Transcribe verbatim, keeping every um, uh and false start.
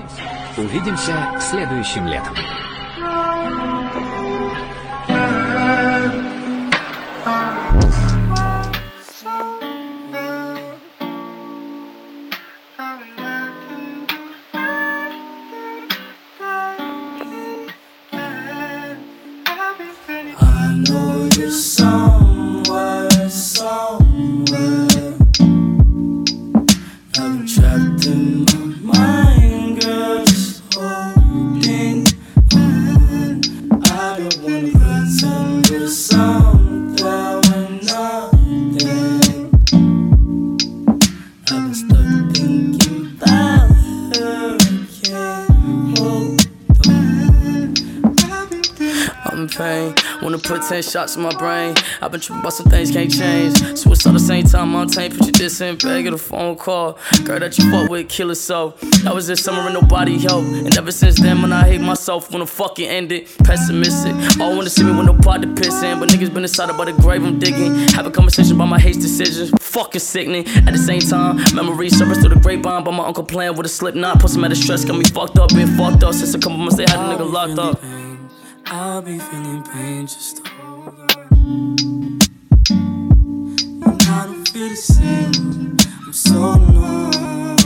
Увидимся следующим летом. Wanna put ten shots in my brain. I've been tripping about some things can't change. Suicide the same time, Montaigne. Put your diss in bag, get a phone call. Girl that you fuck with, kill herself. That was this summer and nobody helped. And ever since then, when I hate myself, wanna fucking end it. Pessimistic. All wanna see me with no pot to piss in. But niggas been inside about the grave I'm digging. Have a conversation about my hate decisions. Fucking sickening. At the same time, memories surface through the grapevine. By my uncle playing with a slip knot. Put some out of stress, got me fucked up, been fucked up. Since a couple months they had a nigga locked up. I'll be feeling pain, just hold on. And I don't feel the same, I'm so numb.